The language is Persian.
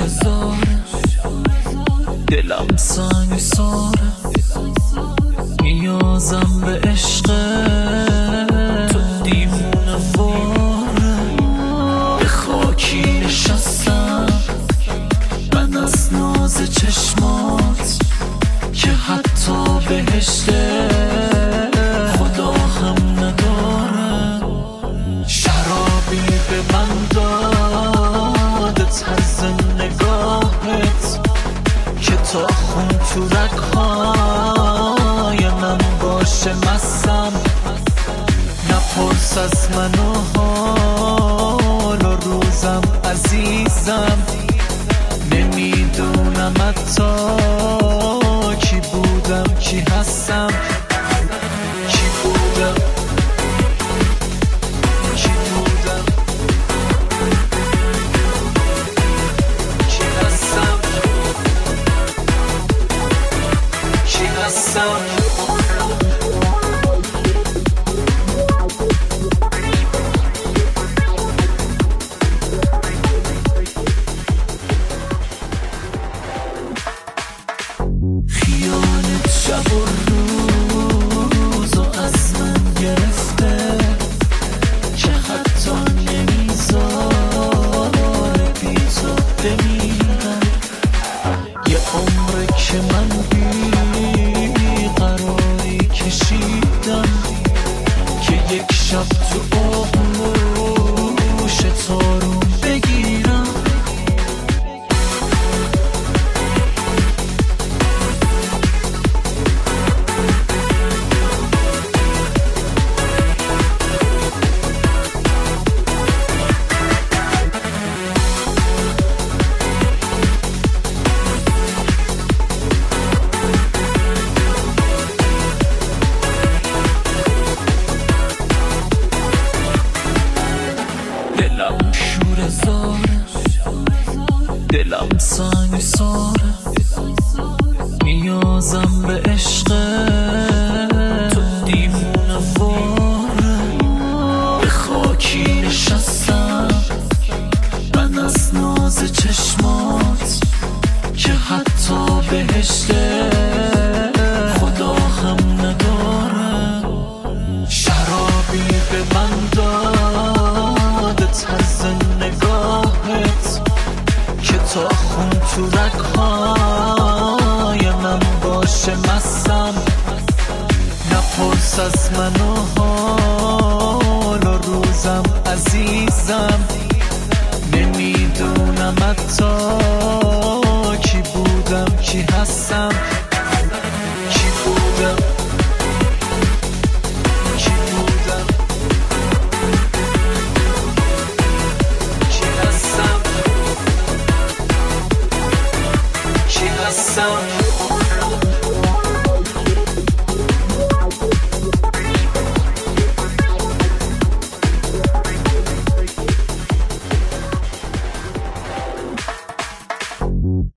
شور زاره، دلم سنگ ساره، نیازم به عشقه، تو دیوونه واره. به خاکی نشستم من از ناز چشمات که حتی بهشته خدا هم نداره. شرابی به من داده طرز نگاهت که تا خون تو رگ‌های من باشه مستم. نپرس از من و حال و روزم عزیزم، نمیدونم حتی کی بودم کی هستم، کی بودم کی بودم کی هستم کی هستم. شب و روزو از من گرفته که حتی نمیذاره بی تو بمیرم. یه عمره که من بی قراری کشیدم که یک شب تو آغوش تارون بگیرم. دلم شور زاره، دلم سنگ ساره، نیازم به عشقه، تو دیوونه واره. به خاکی نشستم من از ناز چشمات که حتی بهشته خدا هم نداره. شرابی به من داده طرز نگاهت که تا خون تو رگ‌های من باشه مستم. نپرس از من و حال و روزم عزیزم، نمیدونم حتی